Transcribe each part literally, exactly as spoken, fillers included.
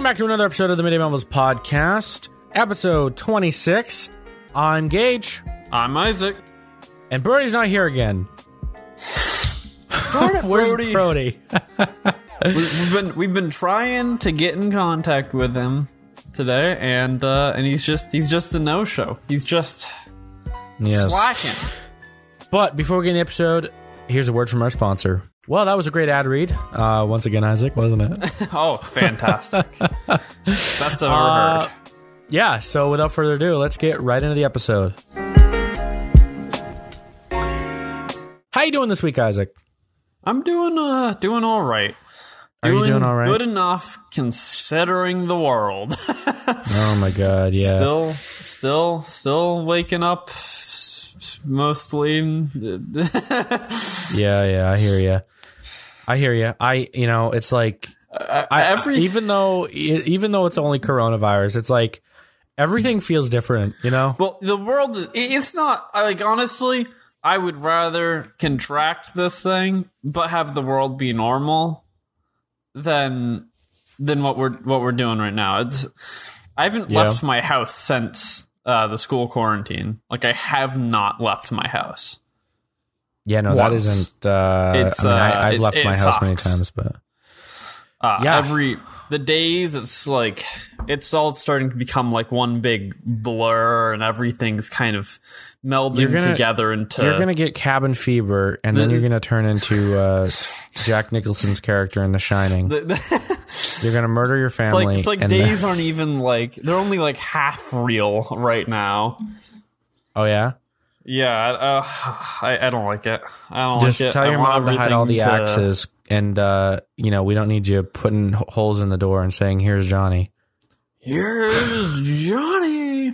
back to another episode of the Midday Melville's podcast, episode twenty-six. I'm Gage. I'm Isaac. And Brody's not here again. Darn it, Where's Brody? Brody? we, we've been we've been trying to get in contact with him today, and uh, and he's just he's just a no show. He's just Yes. slacking. But before we get in the episode, here's a word from our sponsor. Well, that was a great ad read. Uh, once again, Isaac, wasn't it? Oh, fantastic! That's ever Uh, heard. yeah. So without further ado, let's get right into the episode. How you doing this week, Isaac? I'm doing uh doing all right. Are you doing all right? Good enough considering the world. Oh my God, yeah. Still, still, still waking up. Mostly. Yeah, yeah, I hear you. I hear you. I, you know, it's like, Uh, I, every even though, even though it's only coronavirus, it's like everything feels different, you know? well, the world is, it's not like honestly. I would rather contract this thing, but have the world be normal than than what we're what we're doing right now. It's I haven't Yeah. left my house since uh, the school quarantine. Like I have not left my house. Yeah, no, that Once. isn't. Uh, It's, I mean, uh, I, I've it's- left it my house many sucks. times, but Uh, Yeah. Every the days, it's like it's all starting to become like one big blur, and everything's kind of melding You're gonna- together into. you're gonna get cabin fever, and then The- you're gonna turn into uh, Jack Nicholson's character in The Shining. the, the, You're gonna murder your it's family. like it's like and days aren't even like they're only like half real right now. oh yeah, Yeah, uh, I I don't like it. I don't just like it. tell I your want mom to hide all the everything to- axes, and uh, you know we don't need you putting h- holes in the door and saying, "Here's Johnny." Here's Johnny.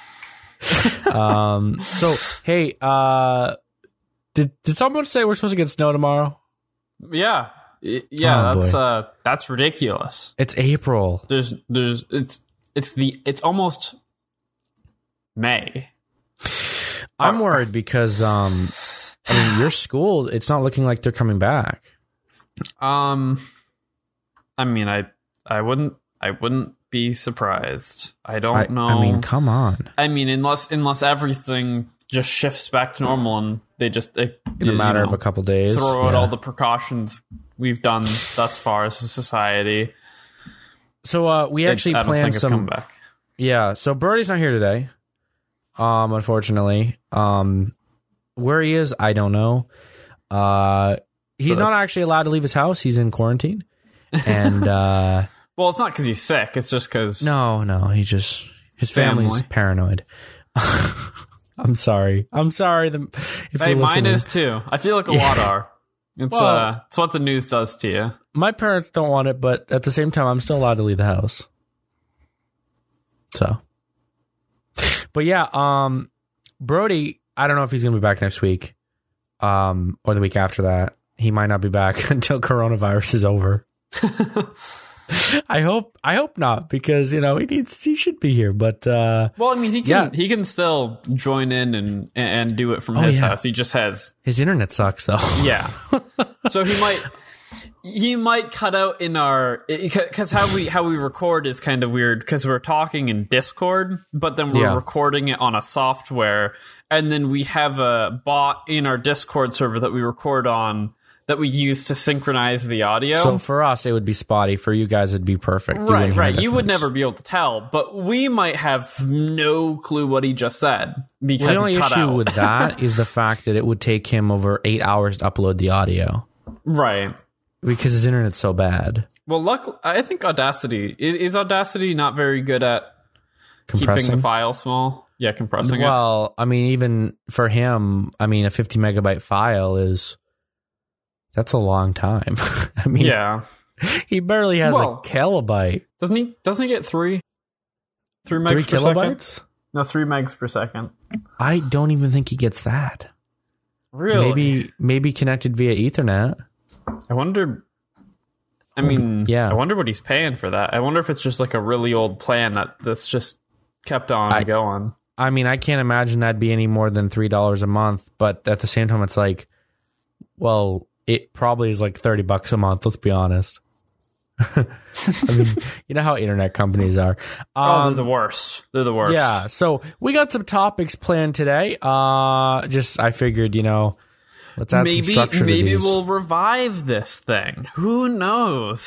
Um. So hey, uh, did did someone say we're supposed to get snow tomorrow? Yeah, Y- yeah. Oh, that's boy. uh, that's ridiculous. It's April. There's there's it's it's the it's almost May. I'm worried because um, I mean your school. It's not looking like they're coming back. Um, I mean, I I wouldn't I wouldn't be surprised. I don't I, know. I mean, come on. I mean, unless unless everything just shifts back to normal and they just they, In a matter of a couple days, throw out yeah. all the precautions we've done thus far as a society. So uh, we It's- actually I don't planned think it's some. coming back. Yeah. So Brody's not here today. Um, unfortunately, um, where he is, I don't know. Uh, he's So- not actually allowed to leave his house. He's in quarantine, and uh, Well, it's not because he's sick. It's just because no, no, he just his family's Family. paranoid. I'm sorry. I'm sorry. The, if hey, you're mine listening. is too. I feel like a lot are. It's Well- uh, it's what the news does to you. My parents don't want it, but at the same time, I'm still allowed to leave the house. So, but yeah, um, Brody, I don't know if he's gonna be back next week, um, or the week after that. He might not be back until coronavirus is over. I hope, I hope not, because you know he needs, he should be here. But uh, Well, I mean, he can Yeah. he can still join in and and do it from Oh, his yeah. house. He just has his internet sucks though. yeah. So he might he might cut out in our because how we how we record is kind of weird because we're talking in Discord, but then we're Yeah. recording it on a software, and then we have a bot in our Discord server that we record on that we use to synchronize the audio. So for us, it would be spotty. For you guys, it'd be perfect. You Right, wouldn't hear right. You would difference. never be able to tell, but we might have no clue what he just said because Well, the only it cut issue out. with that is the fact that it would take him over eight hours to upload the audio Right. because his internet's so bad. Well, luck. I think Audacity is, is Audacity not very good at keeping Compressing. the file small. Yeah, compressing it. Well, I mean, even for him, I mean, a fifty megabyte file is that's a long time. I mean, Yeah. he barely has Well, a kilobyte. Doesn't he? Doesn't he get three? Three megs Three per second? kilobytes? No, three megs per second. I don't even think he gets that. Really? Maybe, maybe connected via Ethernet. I wonder. I mean, Yeah. I wonder what he's paying for that. I wonder if it's just like a really old plan that that's just kept on I- going. I mean, I can't imagine that'd be any more than three dollars a month. But at the same time, it's like, well, it probably is like thirty bucks a month. Let's be honest. I mean, you know how internet companies are. Um, oh, they're the worst. They're the worst. Yeah. So we got some topics planned today. Uh, just I figured, you know, let's add maybe, some structure Maybe to these. we'll revive this thing. Who knows?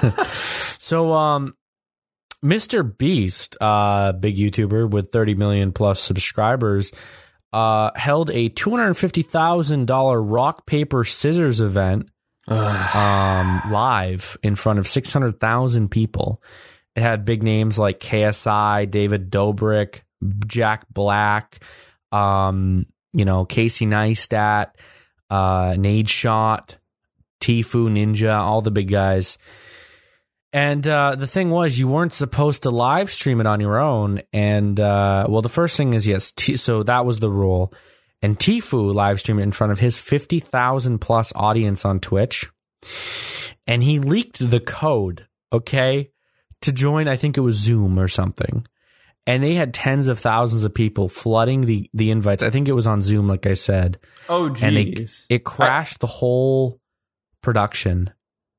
So, um, Mister Beast, uh, big YouTuber with thirty million plus subscribers, uh, held a two hundred fifty thousand dollars rock, paper, scissors event um, live in front of six hundred thousand people. It had big names like K S I, David Dobrik, Jack Black, um, you know, Casey Neistat, uh, Nadeshot, Tfue Ninja, all the big guys. And uh, the thing was, you weren't supposed to live stream it on your own. And, uh, well, the first thing is, yes, T- so that was the rule. And Tfue live streamed it in front of his fifty thousand plus audience on Twitch. And he leaked the code, okay, to join, I think it was Zoom or something. And they had tens of thousands of people flooding the, the invites. I think it was on Zoom, like I said. Oh, geez. And they, it crashed I- the whole production.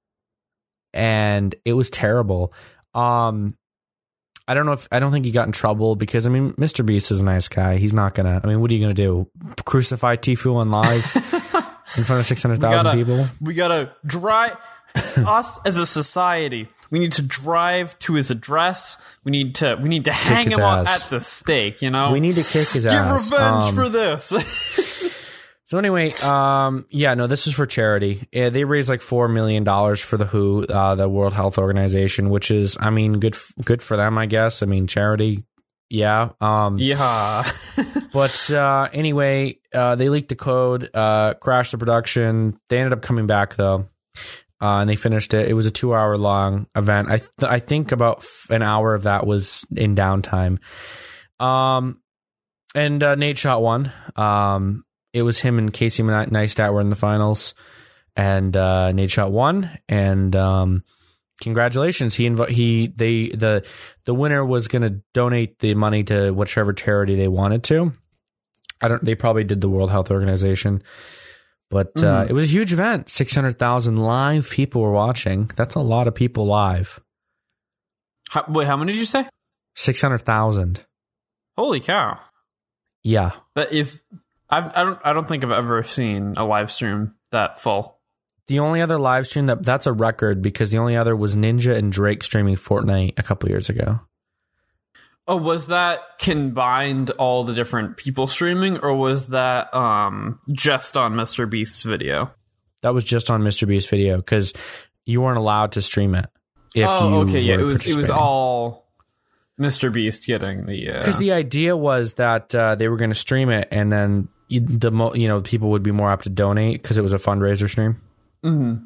And it was terrible. Um, I don't know if I don't think he got in trouble because I mean, Mister Beast is a nice guy. He's not gonna. I mean, what are you gonna do? Crucify Tfue on live in front of six hundred thousand people? We gotta drive us as a society. We need to drive to his address. We need to. We need to kick hang him on at the stake. You know, we need to kick his Get ass. Get revenge um, for this. So anyway, um, yeah, no, this is for charity. Yeah, they raised like four million dollars for the W H O, uh, the World Health Organization, which is, I mean, good, f- good for them, I guess. I mean, charity, yeah. Um, yeah. But uh, anyway, uh, they leaked the code, uh, crashed the production. They ended up coming back though, uh, and they finished it. It was a two-hour long event. I th- I think about f- an hour of that was in downtime. Um, and uh, Nadeshot won. Um. It was him and Casey Neistat were in the finals, and uh, Nadeshot won. And um, congratulations, he inv- he they the the winner was going to donate the money to whichever charity they wanted to. I don't. They probably did the World Health Organization, but mm. uh, it was a huge event. Six hundred thousand live people were watching. That's a lot of people live. How, wait, how many did you say? Six hundred thousand. Holy cow! Yeah, that is. I've, I don't. I don't think I've ever seen a live stream that full. The only other live stream that that's a record because the only other was Ninja and Drake streaming Fortnite a couple years ago. Oh, was that combined all the different people streaming, or was that um, just on Mister Beast's video? That was just on Mister Beast's video because you weren't allowed to stream it. If oh, you okay, yeah, it was. It was all. all Mister Beast getting the because uh... the idea was that uh, they were going to stream it, and then you, the mo- you know people would be more apt to donate because it was a fundraiser stream. Mm-hmm.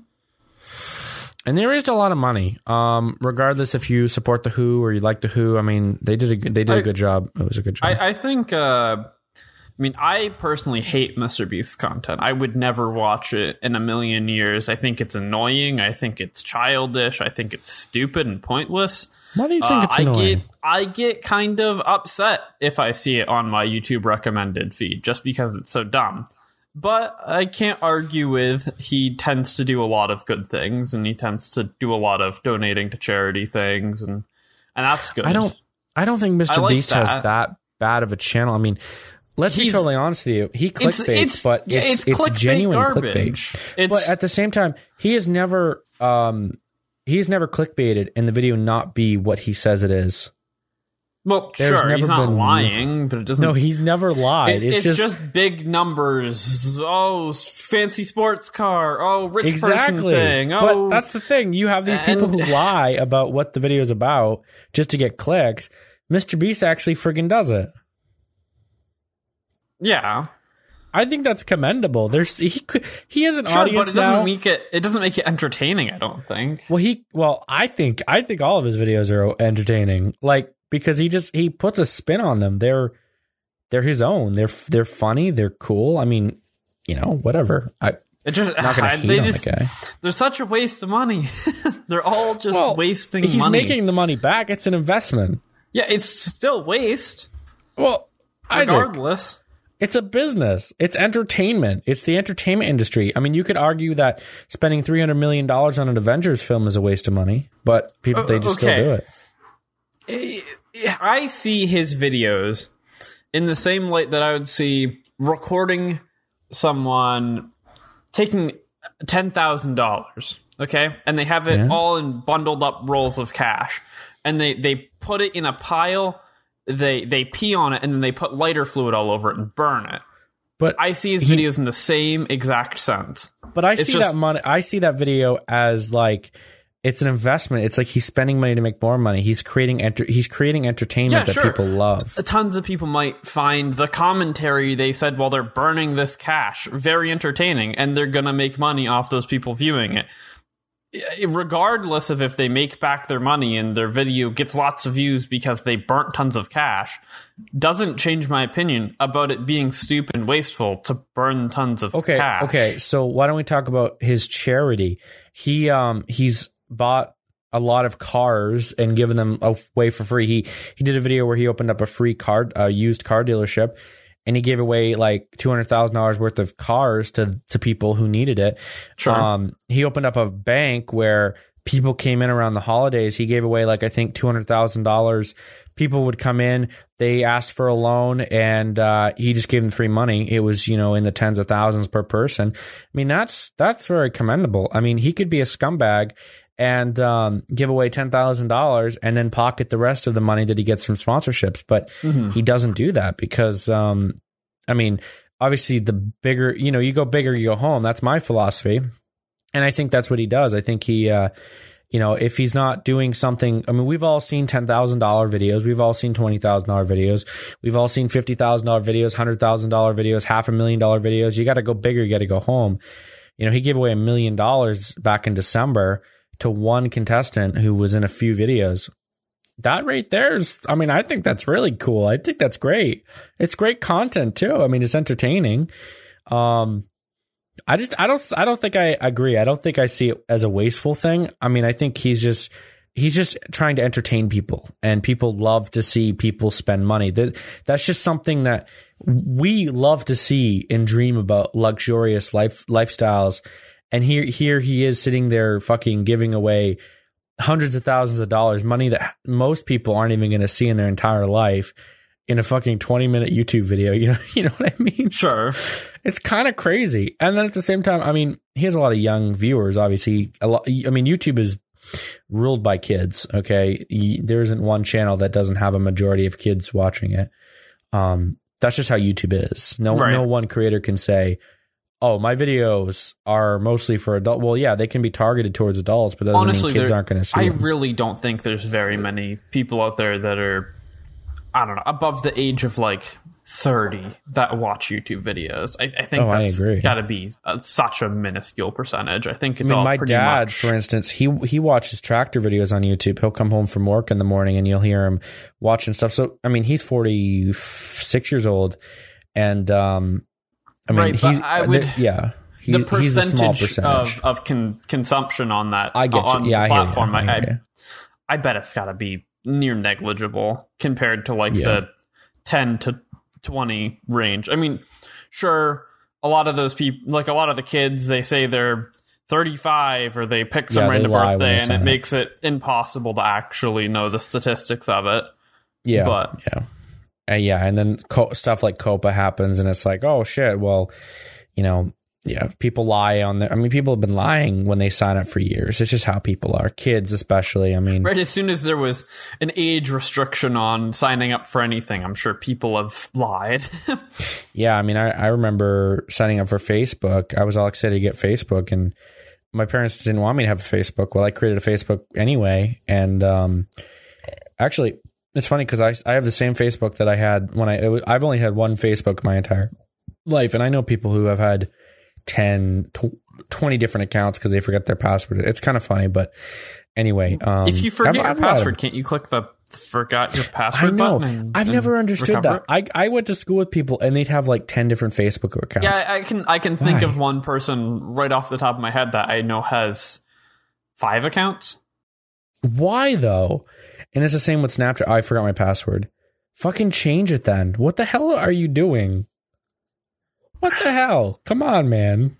And they raised a lot of money. Um, regardless if you support the W H O or you like the W H O, I mean they did a they did I, a good job. It was a good job. I, I think. Uh, I mean, I personally hate Mister Beast's content. I would never watch it in a million years. I think it's annoying. I think it's childish. I think it's stupid and pointless. Why do you think uh, it's annoying? I get, I get kind of upset if I see it on my YouTube recommended feed just because it's so dumb. But I can't argue with he tends to do a lot of good things and he tends to do a lot of donating to charity things and and that's good. I don't I don't think Mister like Beast that. has that bad of a channel. I mean, let's He's, be totally honest with you. He clickbaits, it's, it's, but it's it's, it's clickbait genuine garbage. clickbait. It's, but at the same time, he has never um he's never clickbaited and the video not be what he says it is. Well, There's sure, never he's not been, lying, but it doesn't... No, he's never lied. It, it's, it's just, just big numbers. Oh, fancy sports car. Oh, rich exactly. person thing. Oh, but that's the thing. You have these people and, who lie about what the video is about just to get clicks. Mister Beast actually friggin' does it. Yeah. I think that's commendable. There's he he has an sure, audience but it doesn't now. make it. It doesn't make it entertaining. I don't think. Well, he well, I think I think all of his videos are entertaining. Like because he just he puts a spin on them. They're they're his own. They're they're funny. They're cool. I mean, you know, whatever. I it just, I'm not gonna I, hate on just, the guy. They're such a waste of money. They're all just well, wasting. He's money. making the money back. It's an investment. Yeah, it's still waste. Well, regardless. Isaac, It's a business. It's entertainment. It's the entertainment industry. I mean, you could argue that spending three hundred million dollars on an Avengers film is a waste of money, but people, they just okay. still do it. I see his videos in the same light that I would see recording someone taking ten thousand dollars, okay? And they have it yeah. all in bundled up rolls of cash. And they, they put it in a pile, they they pee on it, and then they put lighter fluid all over it and burn it. But I see his he, videos in the same exact sense. But I it's see just, that money. I see that video as like it's an investment. It's like he's spending money to make more money. He's creating enter, he's creating entertainment yeah, that sure. people love. Tons of people might find the commentary they said while they're burning this cash very entertaining, and they're gonna make money off those people viewing it. Regardless of if they make back their money and their video gets lots of views because they burnt tons of cash, doesn't change my opinion about it being stupid and wasteful to burn tons of okay, cash. Okay, so why don't we talk about his charity? He um he's bought a lot of cars and given them away for free. He he did a video where he opened up a free car, uh, used car dealership. And he gave away like two hundred thousand dollars worth of cars to, to people who needed it. Sure. Um, he opened up a bank where people came in around the holidays. He gave away like, I think two hundred thousand dollars. People would come in, they asked for a loan, and uh, he just gave them free money. It was, you know, in the tens of thousands per person. I mean, that's that's very commendable. I mean, he could be a scumbag and um, give away ten thousand dollars and then pocket the rest of the money that he gets from sponsorships. But mm-hmm. he doesn't do that because, um, I mean, obviously the bigger, you know, you go bigger, you go home. That's my philosophy. And I think that's what he does. I think he, uh, you know, if he's not doing something, I mean, we've all seen ten thousand dollars videos. We've all seen twenty thousand dollars videos. We've all seen fifty thousand dollars videos, one hundred thousand dollars videos, half a million dollar videos. You got to go bigger. You got to go home. You know, he gave away a million dollars back in December to one contestant who was in a few videos. That right there is, I mean, I think that's really cool. I think that's great. It's great content too. I mean, it's entertaining. Um, I just, I don't, I don't think I agree. I don't think I see it as a wasteful thing. I mean, I think he's just, he's just trying to entertain people, and people love to see people spend money. That, that's just something that we love to see and dream about, luxurious life lifestyles. And here, here he is sitting there fucking giving away hundreds of thousands of dollars, money that most people aren't even going to see in their entire life, in a fucking twenty minute YouTube video. You know, you know what I mean? Sure. It's kind of crazy. And then at the same time, I mean, he has a lot of young viewers, obviously. A lot, I mean, YouTube is ruled by kids. Okay. There isn't one channel that doesn't have a majority of kids watching it. Um, that's just how YouTube is. No, right. no one creator can say, oh, my videos are mostly for adult. Well, yeah, they can be targeted towards adults, but that doesn't Honestly, mean kids aren't going to see I them. really don't think there's very many people out there that are, I don't know, above the age of like thirty that watch YouTube videos. I, I think oh, that's I agree. got to be a, such a minuscule percentage. I think it's I mean, all my pretty dad, much. for instance, he he watches tractor videos on YouTube. He'll come home from work in the morning and you'll hear him watching stuff. So, I mean, he's forty-six years old, and um, I mean, right, he's I would, yeah. He, the percentage, he's a small percentage of, of con- consumption on that I get on you. Yeah, the I hear platform, you. I, I, hear you. I, I bet it's got to be near negligible compared to like yeah. the ten to twenty range. I mean, sure, a lot of those people, like a lot of the kids, they say they're thirty-five or they pick some yeah, random birthday, and it it. makes it impossible to actually know the statistics of it. Yeah, but yeah, uh, yeah, and then co- stuff like COPA happens, and it's like, oh shit, well, you know. Yeah, people lie on their... I mean, people have been lying when they sign up for years. It's just how people are. Kids especially, I mean... Right, as soon as there was an age restriction on signing up for anything, I'm sure people have lied. Yeah, I mean, I, I remember signing up for Facebook. I was all excited to get Facebook, and my parents didn't want me to have a Facebook. Well, I created a Facebook anyway, and um, actually, it's funny because I, I have the same Facebook that I had when I... I've only had one Facebook my entire life, and I know people who have had ten, twenty different accounts because they forget their password. It's kind of funny, but anyway. Um, if you forget I've, your I've password, can't you click the forgot your password I know. button? And, I've and never understood recover that. it? I, I went to school with people and they'd have like ten different Facebook accounts. Yeah, I can I can think Why? of one person right off the top of my head that I know has five accounts. Why though? And it's the same with Snapchat. Oh, I forgot my password. Fucking change it then. What the hell are you doing? What the hell? Come on, man.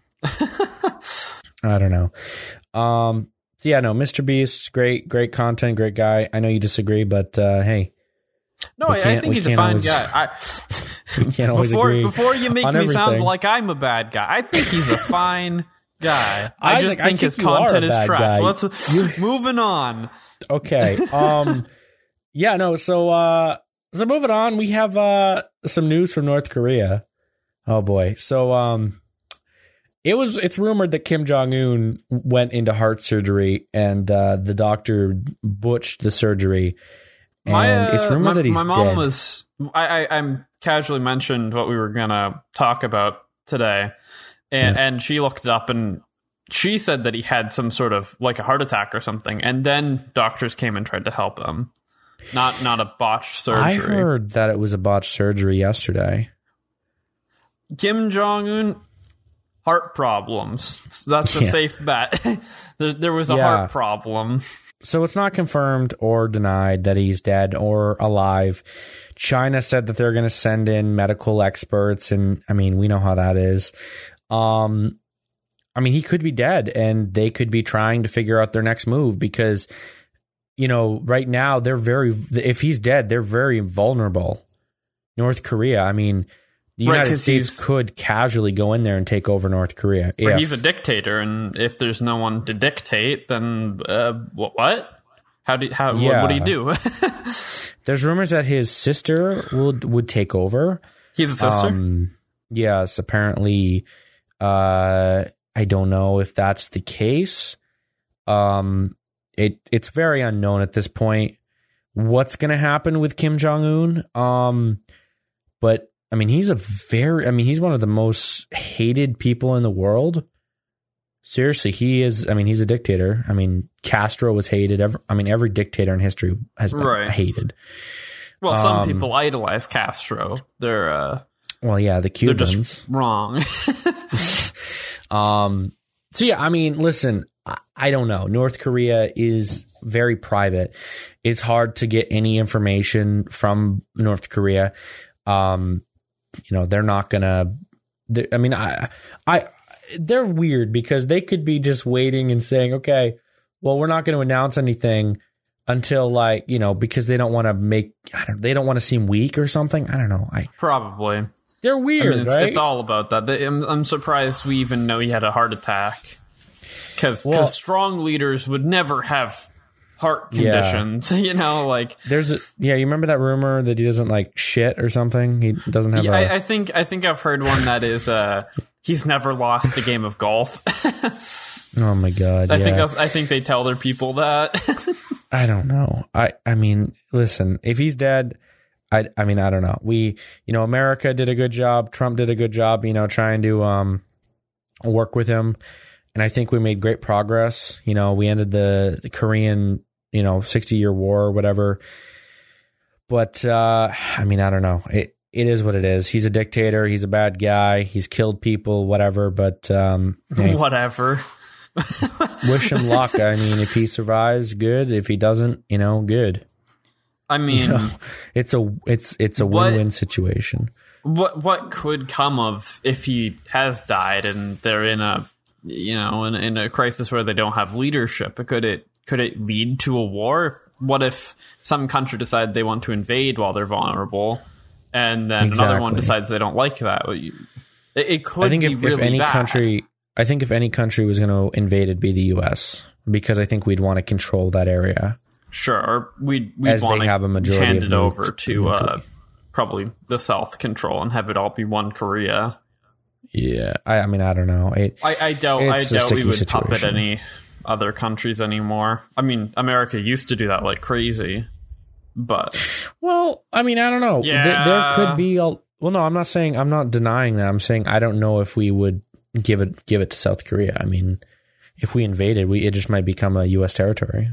I don't know. Um, so yeah, no, Mister Beast, great, great content, great guy. I know you disagree, but uh, hey. No, I, I think he's a fine always, guy. I, we can't always before, agree Before you make me everything. sound like I'm a bad guy, I think he's a fine guy. I Isaac, just think, I think his you content are a is bad trash. guy. Let's You- moving on. Okay. Um, yeah, no, so, uh, so moving on, we have uh, some news from North Korea. Oh, boy. So, um, It was. It's rumored that Kim Jong-un went into heart surgery, and uh, the doctor butched the surgery. And My, uh, it's rumored my, that he's my mom dead. was. I, I I'm casually mentioned what we were gonna talk about today, and Yeah. and she looked it up and she said that he had some sort of like a heart attack or something, and then doctors came and tried to help him. Not not a botched surgery. I heard that it was a botched surgery yesterday. Kim Jong Un. Heart problems. That's a Yeah. safe bet. there, there was a Yeah. heart problem. So it's not confirmed or denied that he's dead or alive. China said that they're going to send in medical experts, and I mean, we know how that is. Um, I mean, he could be dead, and they could be trying to figure out their next move because, you know, right now they're very. If he's dead, they're very vulnerable. North Korea. I mean, the Right, United 'cause States he's- could casually go in there and take over North Korea. But if- he's a dictator, and if there's no one to dictate, then uh, what? what? How do how? Yeah. What, what do you do? There's rumors that his sister would would take over. He's a sister. Um, yes, apparently. Uh, I don't know if that's the case. Um, it it's very unknown at this point what's going to happen with Kim Jong Un. Um, but I mean, he's a very. I mean, he's one of the most hated people in the world. Seriously, he is. I mean, he's a dictator. I mean, Castro was hated. Every, I mean, every dictator in history has been Right. hated. well, some um, people idolize Castro. They're uh, Well, yeah, the they're Cubans. just wrong. Um, so yeah, I mean, listen, I, I don't know. North Korea is very private. It's hard to get any information from North Korea. Um, you know, they're not gonna. They, I mean, I, I, they're weird because they could be just waiting and saying, okay, well, we're not going to announce anything until like you know because they don't want to make. I don't. They don't want to seem weak or something. I don't know. I. Probably. They're I weird, mean, it's, right? it's all about that. They, I'm, I'm surprised we even know he had a heart attack. Because Well- strong leaders would never have heart Yeah. conditions. You know, like There's a, yeah, you remember that rumor that he doesn't like shit or something? He doesn't have yeah, a I, I think I think I've heard one that is uh, he's never lost a game of golf. Oh my god. I yeah. think that's, I think they tell their people that. I don't know. I I mean, listen, if he's dead, I I mean, I don't know. We, you know, America did a good job, Trump did a good job, you know, trying to um work with him. And I think we made great progress. You know, we ended the, the Korean, you know, sixty-year war or whatever. But uh I mean, I don't know. It it is what it is. He's a dictator, he's a bad guy, he's killed people, whatever, but um hey. Whatever. Wish him luck. I mean, if he survives, good. If he doesn't, you know, good. I mean, You know, it's a it's it's a What- win-win situation. what what could come of if he has died and they're in a you know in, in a crisis where they don't have leadership? Could it could it lead to a war? What if some country decides they want to invade while they're vulnerable, and then another one Exactly. decides they don't like that? Well, you- It, it could I think be if, really if any bad. country, I think if any country was going to invade, it'd be the U S because I think we'd want to control that area. Sure, or we'd, we'd As they want to have a majority hand of it nuke- over to uh, nuclear. probably the South control and have it all be one Korea. Yeah, I, I mean, I don't know. It, I, I doubt. I It's a doubt we sticky would puppet situation. any other countries anymore. I mean, America used to do that like crazy, but well, I mean, I don't know. There, there Yeah. could be. A, well, no, I'm not saying. I'm not denying that. I'm saying I don't know if we would give it give it to South Korea. I mean, if we invaded, we it just might become a U S territory.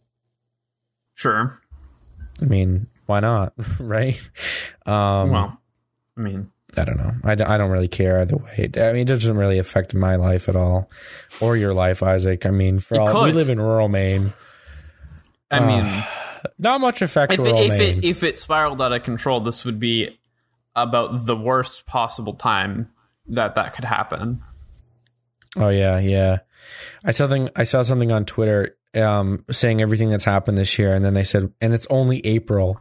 sure. I mean, why not? Right? Um, Well, I mean, I don't know. I, don't- I don't really care either way. I mean, it doesn't really affect my life at all, or your life, Isaac. I mean, for It all we could. live in rural Maine, I mean, not much affects if it, rural if Maine. it if it spiraled out of control, this would be about the worst possible time that that could happen. Oh yeah, yeah. I saw something. I saw something on Twitter um, saying everything that's happened this year, and then they said, and it's only April.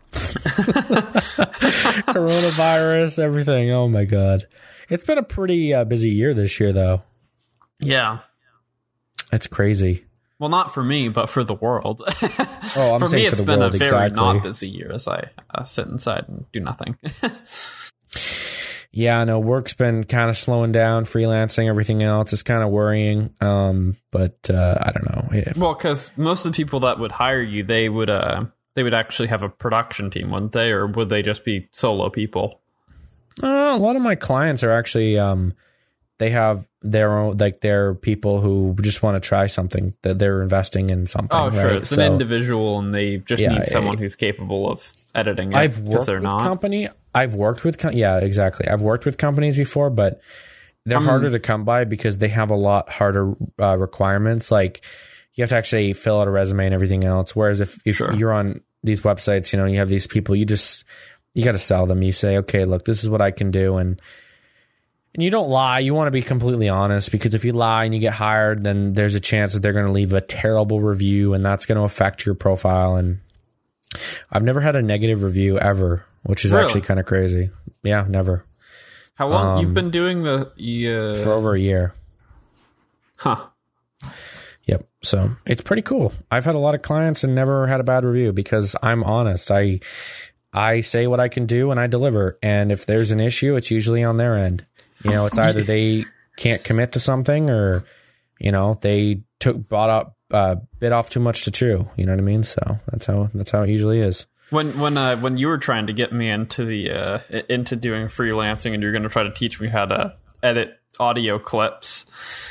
Coronavirus, everything. Oh my god, it's been a pretty uh, busy year this year, though. Yeah, it's crazy. Well, not for me, but for the world. Oh, I'm for saying me, for it's the been world, a very exactly. not busy year as I uh, sit inside and do nothing. Yeah, no, work's been kind of slowing down, freelancing, everything else is kind of worrying. Um, but uh, I don't know. Yeah. Well, because most of the people that would hire you, they would uh, they would actually have a production team, wouldn't they? Or would they just be solo people? Uh, a lot of my clients are actually, um, they have their own, like they're people who just want to try something, that they're investing in something. Oh, sure. Right? It's So, an individual and they just yeah, need someone I, who's capable of editing it. I've worked they're with not. company. I've worked with, com- yeah, exactly. I've worked with companies before, but they're Um, harder to come by because they have a lot harder uh, requirements. Like you have to actually fill out a resume and everything else. Whereas if, if Sure. you're on these websites, you know, you have these people, you just, you got to sell them. You say, okay, look, this is what I can do. And, and you don't lie. You want to be completely honest, because if you lie and you get hired, then there's a chance that they're going to leave a terrible review, and that's going to affect your profile. And I've never had a negative review ever, which is Really? actually kind of crazy. Yeah, never. How long um, you've been doing the uh, For over a year. Huh. Yep. So it's pretty cool. I've had a lot of clients and never had a bad review because I'm honest. I I say what I can do and I deliver. And if there's an issue, it's usually on their end. You know, it's either they can't commit to something, or, you know, they took bought up uh, bit off too much to chew. You know what I mean? So that's how that's how it usually is. When when uh, when you were trying to get me into the uh, into doing freelancing, and you're going to try to teach me how to edit audio clips.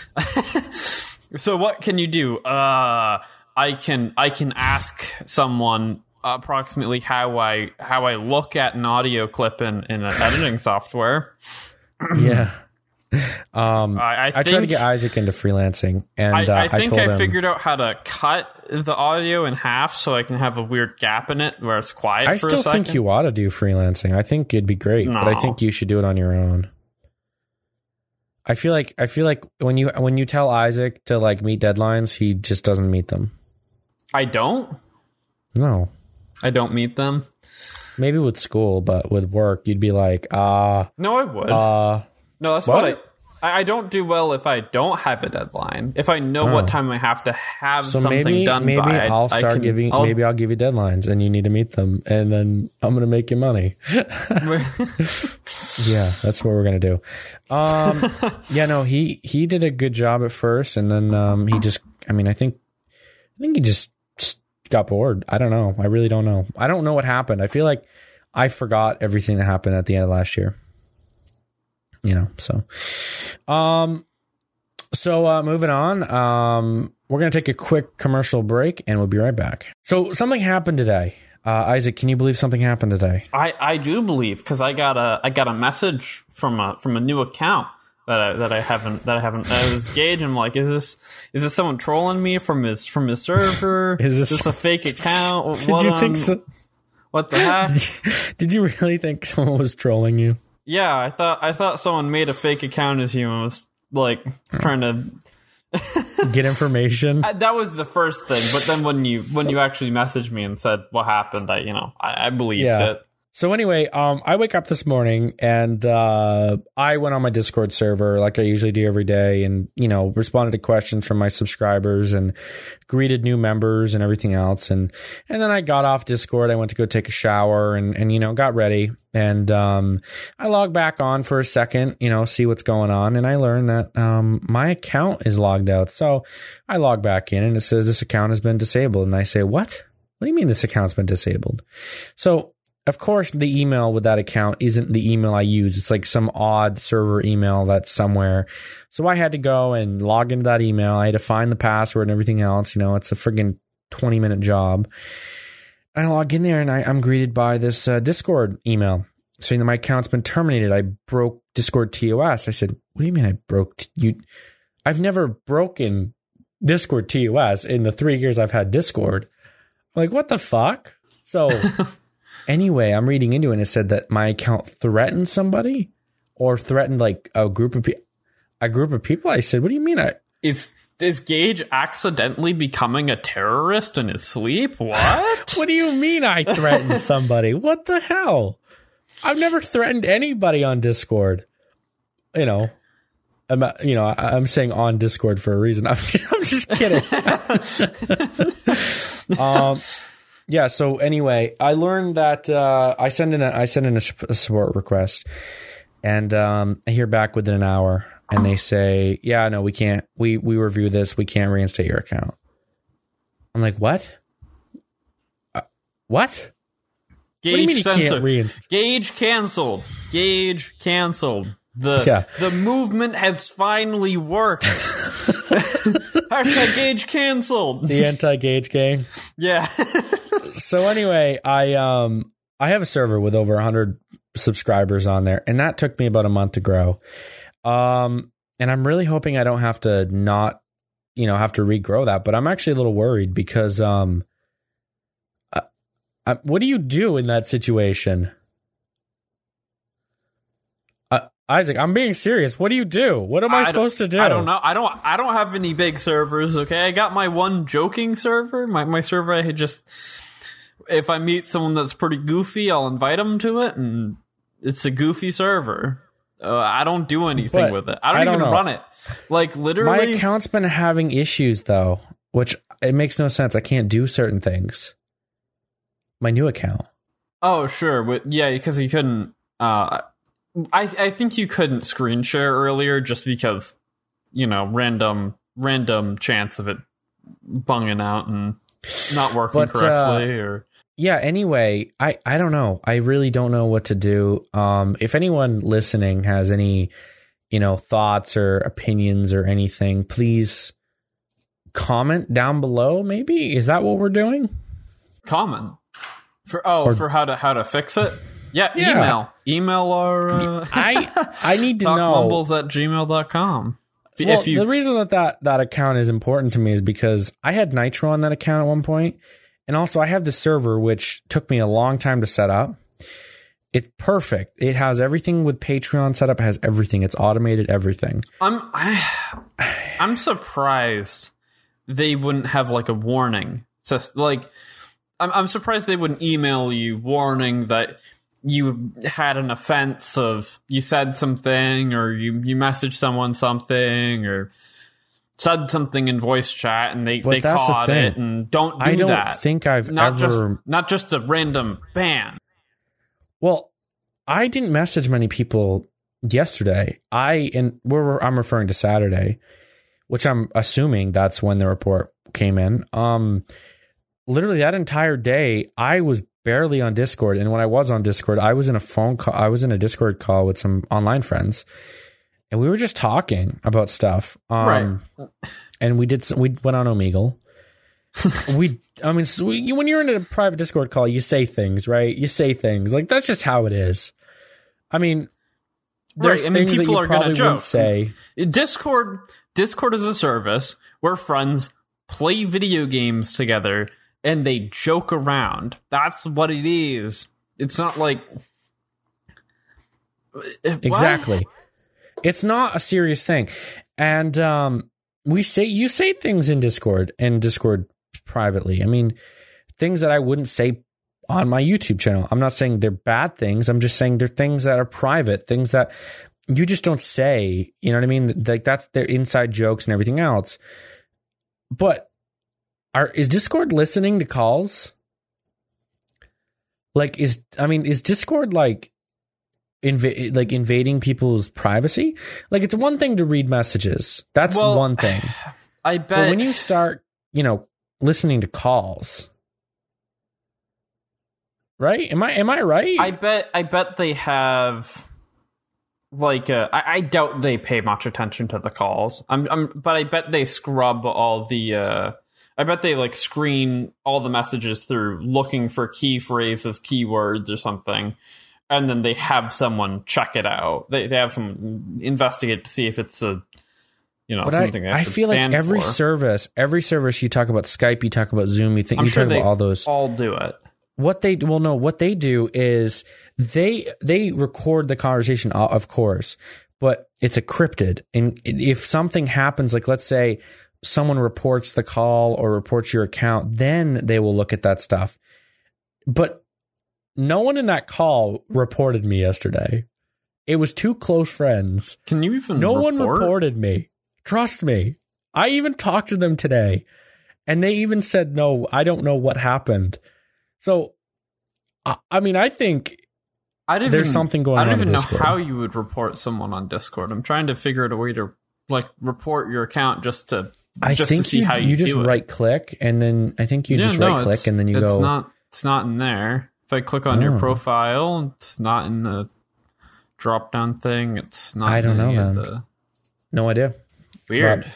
So what can you do? Uh, I can I can ask someone approximately how I how I look at an audio clip in, in an editing software. Yeah. Um, I, I, I think, tried to get Isaac into freelancing, and I, uh, I think I, told I him, figured out how to cut the audio in half so I can have a weird gap in it where it's quiet I for still a second. think you ought to do freelancing. I think it'd be great, but I No. think you should do it on your own. I feel like I feel like when you when you tell Isaac to like meet deadlines, he just doesn't meet them. I don't. No. I don't meet them. Maybe with school, but with work, you'd be like, ah, No, I would. uh, no, that's what? what, I, I. I don't do well if I don't have a deadline. If I know Oh. what time I have to have so something maybe done maybe by, I- I'll I start can- giving I'll- maybe I'll give you deadlines, and you need to meet them, and then I'm gonna make you money. Yeah, that's what we're gonna do. Um, yeah, no, he he did a good job at first, and then um, he just, I mean, I think, I think he just, just got bored. I don't know. I really don't know. I don't know what happened. I feel like I forgot everything that happened at the end of last year. You know, so, um, so uh, moving on. Um, we're gonna take a quick commercial break, and we'll be right back. So something happened today. Uh, Isaac, can you believe something happened today? I, I do believe, because I got a I got a message from a from a new account that I that I haven't that I haven't I was gauging. I'm like, is this is this someone trolling me from his from his server? Is this- is this a fake account? Did what, you um, think so? What the heck? Did you, did you really think someone was trolling you? Yeah, I thought I thought someone made a fake account as you and was like trying to. Get information? I, that was the first thing, but then when you when you actually messaged me and said what happened, I you know I, I believed Yeah. it. So anyway, um, I wake up this morning and uh, I went on my Discord server like I usually do every day, and you know responded to questions from my subscribers and greeted new members and everything else, and and then I got off Discord. I went to go take a shower and and you know got ready, and um, I logged back on for a second, you know, see what's going on, and I learned that um, my account is logged out. So I log back in and it says this account has been disabled, and I say, what? What do you mean this account's been disabled? So of course, the email with that account isn't the email I use. It's like some odd server email that's somewhere. So I had to go and log into that email. I had to find the password and everything else. You know, it's a friggin' twenty minute job. And I log in there and I, I'm greeted by this uh, Discord email saying that my account's been terminated. I broke Discord T O S. I said, what do you mean I broke t- you? I've never broken Discord T O S in the three years I've had Discord. I'm like, what the fuck? So... Anyway, I'm reading into it and it said that my account threatened somebody or threatened like a group of people. A group of people. I said, "What do you mean?" I Is is Gage accidentally becoming a terrorist in his sleep? What? What do you mean I threatened somebody? What the hell? I've never threatened anybody on Discord. You know, I'm not- you know I, I'm saying on Discord for a reason. I'm, I'm just kidding. um, yeah. So anyway, I learned that uh, I send in a I send in a, a support request, and um, I hear back within an hour. And they say, yeah, no, we can't. We we review this. We can't reinstate your account. I'm like, what? Uh, what? Gage what do you mean you censored. can't reinstate? Gage canceled. Gage canceled. The Yeah. the movement has finally worked. Hashtag Gage canceled. The anti-Gage gang. Yeah. So anyway, I um I have a server with over one hundred subscribers on there, and that took me about a month to grow. Um, and I'm really hoping I don't have to not, you know, have to regrow that. But I'm actually a little worried because, um, I, I, what do you do in that situation? Uh, Isaac, I'm being serious. What do you do? What am I, I supposed to do? I don't know. I don't. I don't have any big servers. Okay, I got my one joking server. My my server. I had just. If I meet someone that's pretty goofy, I'll invite them to it, and it's a goofy server. Uh, I don't do anything But with it. I don't, I don't even know. run it. Like literally, My account's been having issues though, which it makes no sense. I can't do certain things. My new account. Oh, sure. But yeah, because you couldn't. Uh, I I think you couldn't screen share earlier just because, you know, random random chance of it bunging out and not working But, correctly. uh, or Yeah, anyway, I, I don't know. I really don't know what to do. Um, if anyone listening has any, you know, thoughts or opinions or anything, please comment down below, maybe? Is that what we're doing? comment for oh Or- for how to how to fix it. Yeah, Yeah. email email our uh, I I need to know. talkmumbles at gmail dot com. If, Well, if you the reason that, that that account is important to me is because I had Nitro on that account at one point, and also I have the server, which took me a long time to set up. It's perfect. It has everything with Patreon set up. It has everything. It's automated everything. I'm I, I'm surprised they wouldn't have like a warning. So like I'm I'm surprised they wouldn't email you warning that you had an offense of you said something or you you messaged someone something or said something in voice chat and they, But they that's the caught thing. it and don't do I don't that. think I've not ever. just not just a random ban. Well, I didn't message many people yesterday. I and we're I'm referring to Saturday, which I'm assuming that's when the report came in. Um, literally that entire day, I was barely on Discord, and when I was on Discord, I was in a phone call. I was in a Discord call with some online friends, and we were just talking about stuff. Um, Right. And we did. Some, we went on Omegle. we, I mean, so we, when you're in a private Discord call, you say things, right? You say things like that's just how it is. I mean, there's Right, I mean, things that people you are gonna probably joke. wouldn't say. Discord Discord is a service where friends play video games together and they joke around. That's what it is. It's not like What? Exactly. It's not a serious thing. And um, we say you say things in Discord and Discord privately. I mean, things that I wouldn't say on my YouTube channel. I'm not saying they're bad things. I'm just saying they're things that are private, things that you just don't say. You know what I mean? Like that's their inside jokes and everything else. But are is Discord listening to calls? Like is I mean, is Discord like Inv- like invading people's privacy? Like it's one thing to read messages. That's Well, one thing. I bet But when you start, you know, listening to calls, right? Am I am I right? I bet I bet they have like uh, I, I doubt they pay much attention to the calls. I'm I'm but I bet they scrub all the uh I bet they like screen all the messages through looking for key phrases, keywords or something. And then they have someone check it out. They they have someone investigate to see if it's a you know but something. I, they I have to feel like ban every for. service, every service you talk about Skype, you talk about Zoom, you think I'm you sure talk they about all those. all do it. what they well no what they do is they they record the conversation, of course, but it's encrypted. And if something happens, like let's say someone reports the call or reports your account, then they will look at that stuff. But no one in that call reported me yesterday. It was two close friends. Can you even No report? one reported me. Trust me. I even talked to them today, and they even said, no, I don't know what happened. So, I, I mean, I think I don't there's even, something going on I don't on even know Discord. how you would report someone on Discord. I'm trying to figure out a way to like report your account just to I just think to see you, how you, you just do it. right click, and then I think you Yeah, just no, right click, it's- and then you it's go. not it's not in there. If I click on Oh. your profile, it's not in the drop down thing. It's not. I don't in know any of then. the- No idea. Weird.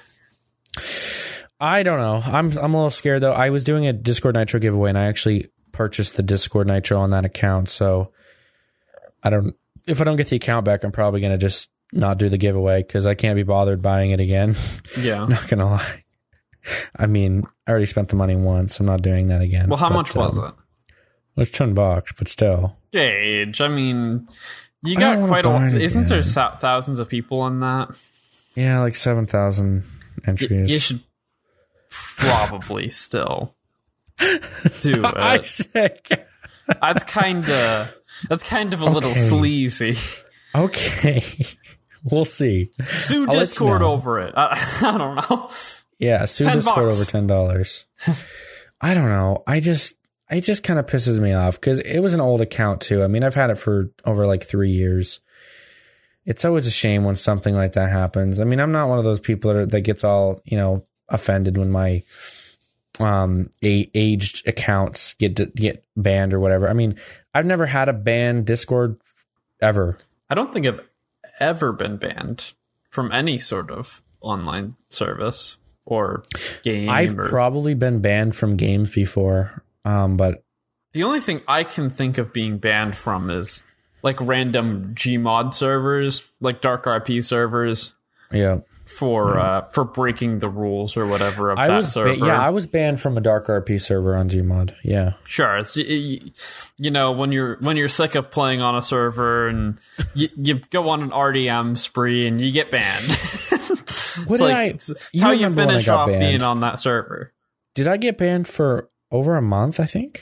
I don't know. I'm I'm a little scared though. I was doing a Discord Nitro giveaway, and I actually purchased the Discord Nitro on that account. So I don't. If I don't get the account back, I'm probably gonna just not do the giveaway because I can't be bothered buying it again. Yeah. Not gonna lie. I mean, I already spent the money once. I'm not doing that again. Well, how But, much was um, it? It was ten bucks, but still. Gage. I mean, you I got don't wanna quite a. buy it Isn't there again. sa- thousands of people on that? Yeah, like seven thousand Y- entries. you should probably still do I it. said, That's kind of that's kind of a little Okay. sleazy. okay, we'll see. Sue I'll let you Discord know. over it. I, I don't know. Yeah, sue ten Discord bucks. over ten dollars. I don't know. I just, it just kind of pisses me off because it was an old account too. I mean, I've had it for over like three years. It's always a shame when something like that happens. I mean, I'm not one of those people that, are, that gets all, you know, offended when my um a, aged accounts get get banned or whatever. I mean, I've never had a banned Discord ever. I don't think I've ever been banned from any sort of online service or game. I've or, probably been banned from games before, um, but the only thing I can think of being banned from is like random Gmod servers, like dark R P servers, yeah. for uh, for breaking the rules or whatever of I that was server. ba- yeah, I was banned from a dark R P server on Gmod. Yeah. Sure, it's you, you know when you're when you're sick of playing on a server and you, you go on an R D M spree and you get banned. What It's did like, I? it's You how you remember when I finish got off banned? being on that server. Did I get banned for over a month? I think.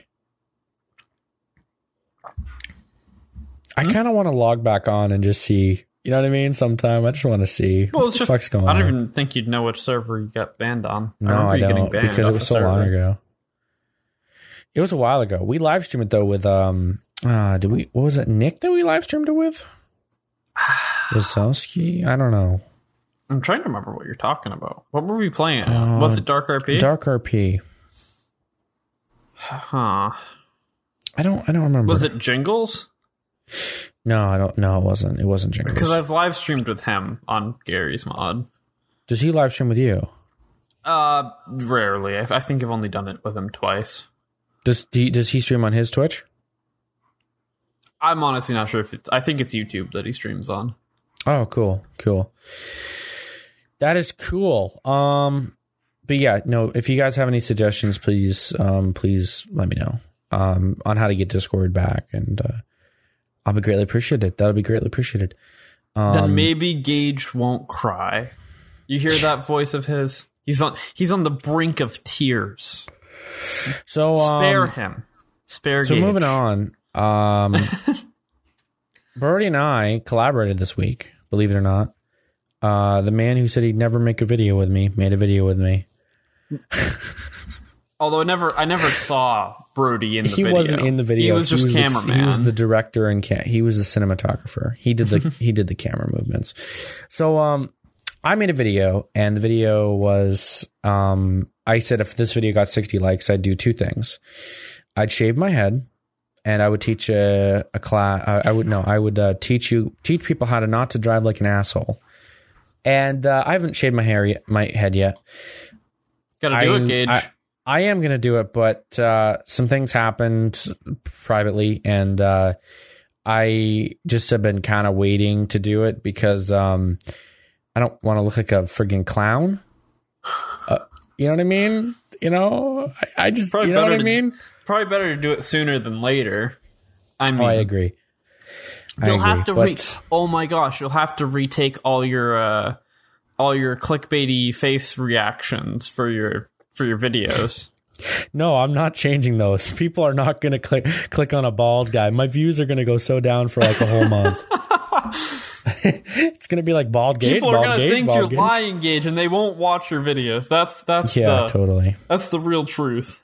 I Hmm? kind of want to log back on and just see. You know what I mean? Sometime I just want to see Well, what it's the just fuck's going I on. don't even think you'd know which server you got banned on. no, remember I you getting don't banned because off it was a so long server. ago. It was a while ago. We live streamed it though with um. Uh, did we? What was it? Nick that we live streamed it with? Wazowski? I don't know. I'm trying to remember what you're talking about. What were we playing? Uh, Was it Dark R P? Dark R P. Huh. I don't. I don't remember. Was it Jingles? No, I don't. No, it wasn't. It wasn't Jingles. Because I've live streamed with him on Gary's mod. Does he live stream with you? Uh, rarely. I, I think I've only done it with him twice. Does do you- does he stream on his Twitch? I'm honestly not sure if it's. I think it's YouTube that he streams on. Oh, cool, cool. That is cool. Um, but yeah, no. If you guys have any suggestions, please, um, please let me know. Um, on how to get Discord back, and uh, I'll be greatly appreciated. That'll be greatly appreciated. Um, Then maybe Gage won't cry. You hear that voice of his? He's on. He's on the brink of tears. so Spare um, him. Spare. So Gage. moving on. Um, Brody and I collaborated this week. Believe it or not. Uh, the man who said he'd never make a video with me made a video with me. Although I never, I never saw Brody in the He video. wasn't in the video. He was just the- cameraman. he was the director and ca- he was the cinematographer. He did the he did the camera movements. So um, I made a video, and the video was um, I said if this video got sixty likes, I'd do two things. I'd shave my head, and I would teach a, a class. I, I would no, I would uh, teach you teach people how to not to drive like an asshole. And uh, I haven't shaved my hair yet, my head yet. Gotta do I, it, Gage. I, I am going to do it, but uh, some things happened privately, and uh, I just have been kind of waiting to do it because um, I don't want to look like a friggin' clown. Uh, you know what I mean? You know, I, I just, Probably you know what better I to- mean? probably better to do it sooner than later. I mean, Oh, I agree. I you'll agree, have to but- re- oh my gosh, you'll have to retake all your uh, all your clickbaity face reactions for your for your videos. No, I'm not changing those. People are not going to click click on a bald guy. My views are going to go so down for like a whole month. It's going to be like bald gauge. People are bald going to gauge, think bald you're gauge. lying, Gage, and they won't watch your videos. That's that's Yeah, the, totally. that's the real truth.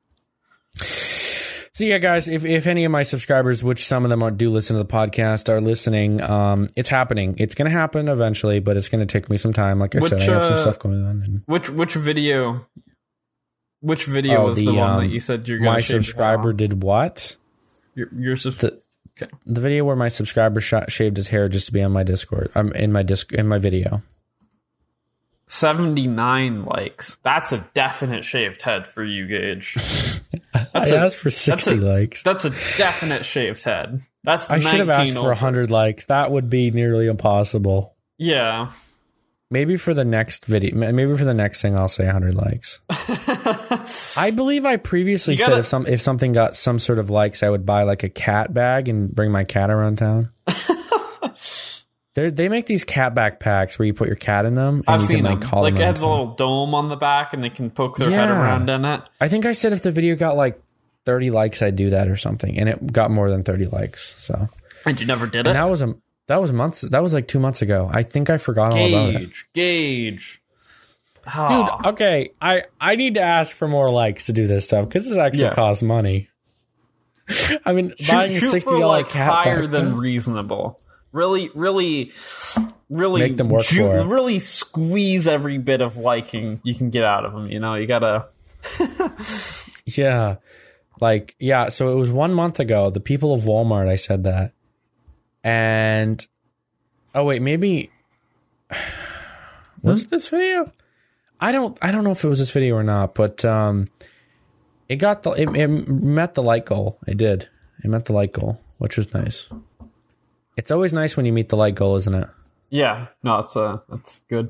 So yeah, guys, if, if any of my subscribers, which some of them are, do listen to the podcast, are listening, um, it's happening. It's going to happen eventually, but it's going to take me some time. Like I Which, said, I have some uh, stuff going on. And Which which video? Which video Oh, was the, the, one um, that you said you're going my to shave your hair subscriber on? did what? Your, your subs- The, okay. the video where my subscriber shot, shaved his hair just to be on my Discord. I'm in my disc in my video. seventy-nine likes. That's a definite shaved head for you, Gage. That's I a- asked for sixty that's a- likes. That's a definite shaved head. That's I should have asked nineteen for one hundred likes. That would be nearly impossible. Yeah. Maybe for the next video, maybe for the next thing, I'll say one hundred likes. I believe I previously You gotta- said if some if something got some sort of likes, I would buy like a cat bag and bring my cat around town. They they make these cat backpacks where you put your cat in them. And I've you seen can, them. Like, call Like them it on has the a phone. little dome on the back, and they can poke their head Yeah. around in it. I think I said if the video got like thirty likes, I'd do that or something, and it got more than thirty likes. So And you never did and it. that was a that was months. That was like two months ago. I think I forgot all about it. Gage, Gage, Dude, Ah. okay, I, I need to ask for more likes to do this stuff because this actually Yeah. costs money. I mean, shoot, buying a shoot sixty for dollar like cat higher backpack- than reasonable. Really, really, really Make them work for it. Really squeeze every bit of liking you can get out of them. You know, you gotta. Yeah, like yeah. So it was one month ago. The people of Walmart. I said that, and oh wait, maybe was it this video? I don't. I don't know if it was this video or not, but um, it got the it, it met the like goal. It did. It met the like goal, which was nice. It's always nice when you meet the like goal, isn't it? Yeah, no, it's uh, that's good.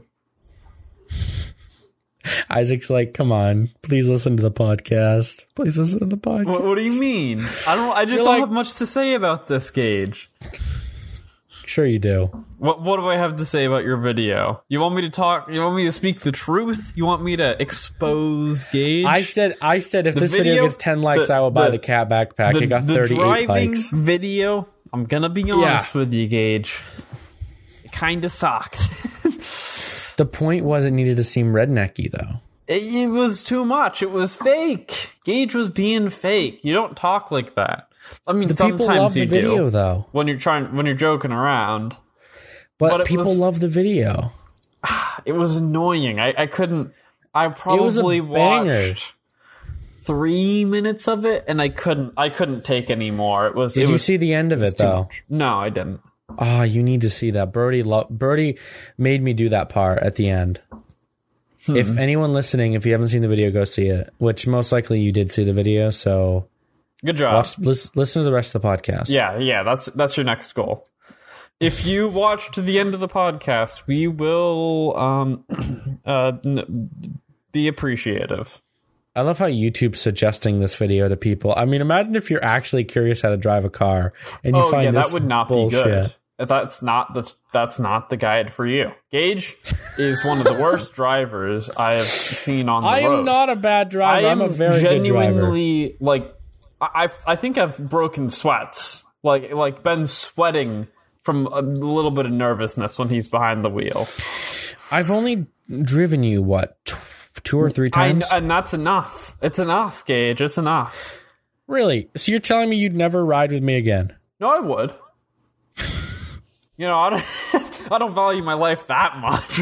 Isaac's like, come on, please listen to the podcast. Please listen to the podcast. What, what do you mean? I don't. I just You're don't like- have much to say about this, Gage. Sure you do. What What do I have to say about your video? You want me to talk? You want me to speak the truth? You want me to expose Gage? I said, I said, if The this video, video- gets ten likes, the- I will buy the- the cat backpack. the, it got the thirty-eight driving likes. video. I'm gonna be honest with you, Gage. It kind of sucked. The point was it needed to seem rednecky, though. It, it was too much. It was fake. Gage was being fake. You don't talk like that. I mean, The sometimes people love you the video, do though. when you're trying when you're joking around. But, But it people was- love the video. It was annoying. I, I couldn't. I was a probably banger. watched three minutes of it, and I couldn't. I couldn't take any more. It was. Did it you was see the end of it, too though? much. No, I didn't. Oh, you need to see that. Birdie, lo- Birdie made me do that part at the end. Hmm. If anyone listening, if you haven't seen the video, go see it. Which most likely you did see the video, so Good job. watch, listen, listen to the rest of the podcast. Yeah, yeah. That's that's your next goal. If you watch to the end of the podcast, we will um, uh, n- be appreciative. I love how YouTube's suggesting this video to people. I mean, imagine if you're actually curious how to drive a car and you Oh find yeah, this that would not bullshit. be good. If That's not the that's not the guide for you. Gage is one of the worst drivers I have seen on the I road. am not a bad driver. I I'm am a very good driver. genuinely like I I I think I've broken sweats. Like like been sweating from a little bit of nervousness when he's behind the wheel. I've only driven you, what, t- two or three I, times? and that's enough. It's enough, Gage. It's enough. Really? So you're telling me you'd never ride with me again? No, I would. You know, I don't, I don't value my life that much.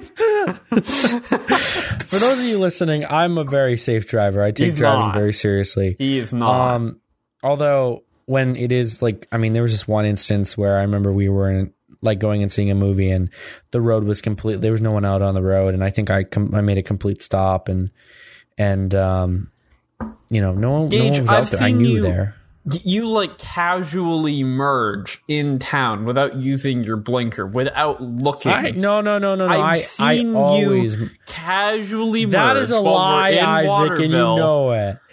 For those of you listening, I'm a very safe driver. I take He's driving not. very seriously. He is not. Um, although when it is like, I mean, there was this one instance where I remember we were in, like going and seeing a movie, and the road was complete. There was no one out on the road, and I think I com- I made a complete stop, and and um, you know, no one, Gage, no one was I've out there. I seen knew you- there. You like casually merge in town without using your blinker, without looking. I, no, no, no, no, no. I've I, seen I always. you casually That merge is a while we're lie, in Isaac, and you Waterville. know it.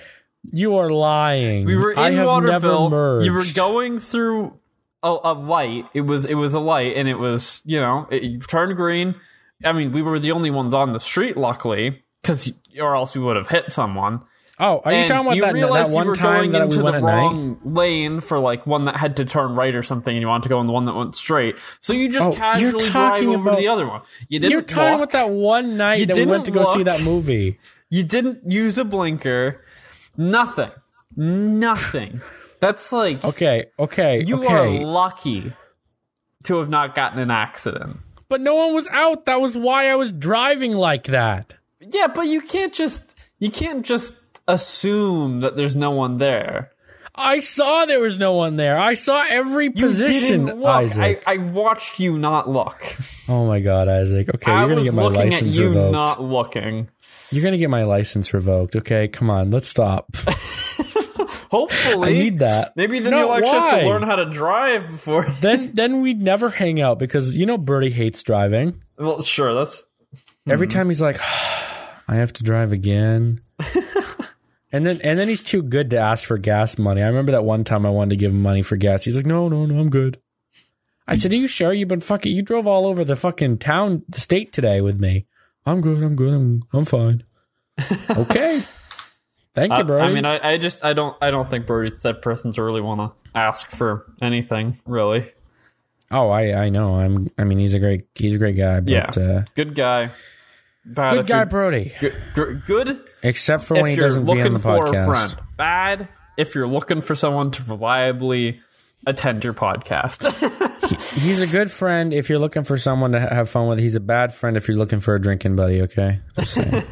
You are lying. We were in I have Waterville. Never merged. You were going through a, a light. It was it was a light, and it was you know it, you turned green. I mean, we were the only ones on the street, luckily, because or else we would have hit someone. Oh, are you and talking about you that, realized that one you were time going that into we went the at wrong night? lane for like one that had to turn right or something, and you wanted to go in the one that went straight. So you just Oh, casually you're drive talking over about- to the other one. You didn't You're talking walk. about that one night You that we went didn't to go see look. that movie. You didn't use a blinker. Nothing. Nothing. That's like Okay, okay, you okay. are lucky to have not gotten an accident. But no one was out. That was why I was driving like that. Yeah, but you can't just you can't just assume that there's no one there. I saw there was no one there. I saw every You position, didn't look. Isaac. I, I watched you not look. Oh my god, Isaac. Okay, I you're gonna was get my looking at license you revoked. not looking. You're gonna get my license revoked. Okay, come on, let's stop. Hopefully. I need that. Maybe then No, you'll actually have why? to learn how to drive before. Then, then we'd never hang out because you know Bertie hates driving. Well, sure, that's Every time he's like, I have to drive again. and then and then he's too good to ask for gas money. I remember that one time I wanted to give him money for gas. He's like, no, no, no, I'm good. I said, are you sure? You've been fucking, you drove all over the fucking town, the state today with me. I'm good, I'm good, I'm, I'm fine. Okay. Thank you, I, Bertie. I mean, I, I just I don't I don't think Bertie's that person to really want to ask for anything, really. oh, I, I know. I'm. I mean, he's a great, he's a great guy. But, Yeah, uh, good guy. Bad good if guy, you're- Brody. Good, gr- good Except for if when he you're doesn't be on looking the for a podcast. friend. Bad if you're looking for someone to reliably attend your podcast. He- he's a good friend if you're looking for someone to ha- have fun with. He's a bad friend if you're looking for a drinking buddy. Okay, just saying.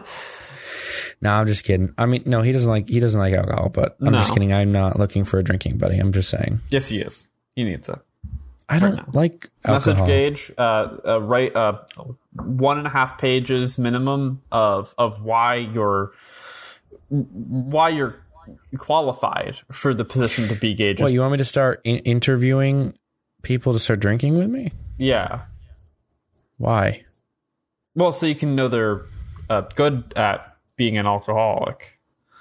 No, I'm just kidding. I mean, no, he doesn't like he doesn't like alcohol, but I'm No. just kidding. I'm not looking for a drinking buddy. I'm just saying. Yes, he is. He needs it. I don't now. like Message alcohol. Gage, uh, uh, write uh, one and a half pages minimum of of why you're why you're qualified for the position to be Gage. What, you want me to start in- interviewing people to start drinking with me? Yeah. Why? Well, so you can know they're uh, good at being an alcoholic.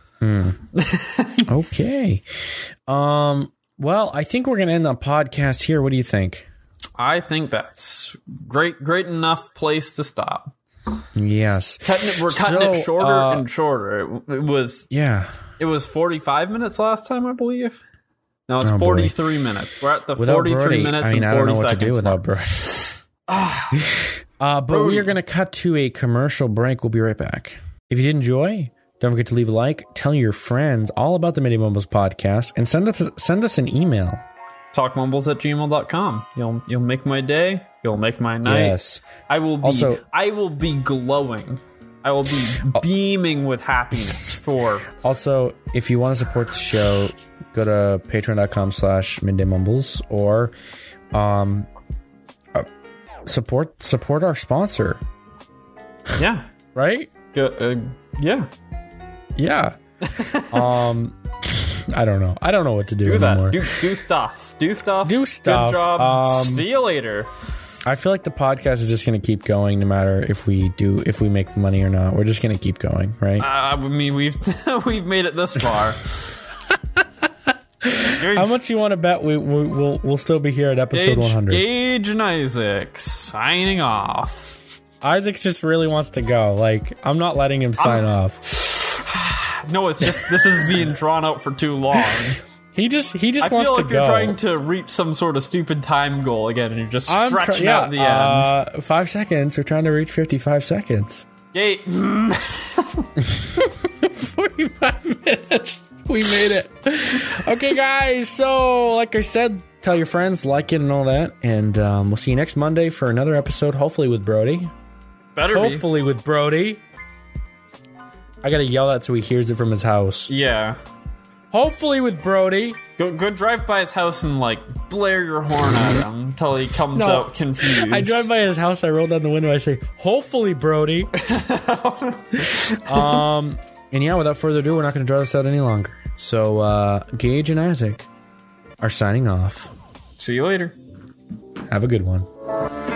Okay. Um. Well, I think we're gonna end the podcast here. What do you think? I think that's great. Great enough place to stop. Yes. Cutting it, we're cutting So, it shorter uh, and shorter. It, it was Yeah. it was forty-five minutes last time, I believe. No, it's Oh, boy. forty-three minutes. We're at the Without forty-three Brody, minutes I mean, and I don't forty know what to seconds. do without mark. Brody. uh, but Brody. we are going to cut to a commercial break. We'll be right back. If you did enjoy, don't forget to leave a like, tell your friends all about the Midday Mumbles podcast, and send us send us an email. talkmumbles at gmail dot com. You'll you'll make my day. You'll make my night. Yes. I will be Also- I will be glowing. I will be beaming with happiness for Also, if you want to support the show, go to patreon.com slash midday mumbles or um, uh, support support our sponsor, yeah. right? Go, uh, yeah. Yeah. um, I don't know. I don't know what to do, Do anymore. that. Do do stuff. Do stuff. Do stuff. Good job. Um, See you later. I feel like the podcast is just going to keep going no matter if we do if we make money or not. We're just going to keep going, right? Uh, I mean, we've we've made it this far. Gage, How much you want to bet we, we we'll we'll still be here at episode Gage, one hundred? Gage and Isaac signing off. Isaac just really wants to go. Like, I'm not letting him sign I'm- off. No, it's just this is being drawn out for too long. He just he just I wants feel to like go. you're trying to reach some sort of stupid time goal again, and you're just I'm try- stretching yeah, out the end. uh, five seconds. We're trying to reach fifty-five seconds. Gate. forty-five minutes. We made it. Okay, guys. So, like I said, tell your friends, like it, and all that. And um, we'll see you next Monday for another episode, hopefully with Brody. Better be. Hopefully with Brody. I gotta yell that so he hears it from his house. Yeah. Hopefully with Brody. Go go drive by his house and like blare your horn at him until he comes No. out confused. I drive by his house, I roll down the window, I say, hopefully, Brody. um, and yeah, without further ado, we're not going to draw this out any longer. So, uh, Gage and Isaac are signing off. See you later. Have a good one.